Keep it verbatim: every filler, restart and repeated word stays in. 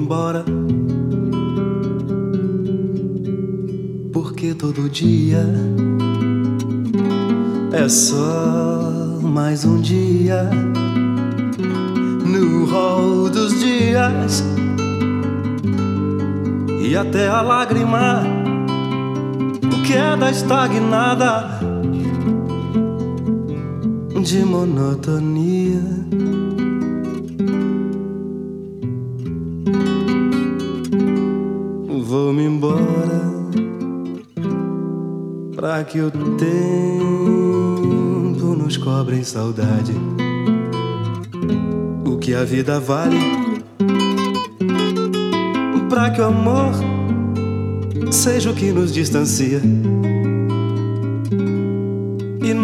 embora, porque todo dia é só mais um dia no rol dos dias, e até a lágrima queda estagnada de monotonia. Vou-me embora pra que o tempo nos cobre em saudade o que a vida vale, pra que o amor seja o que nos distancia.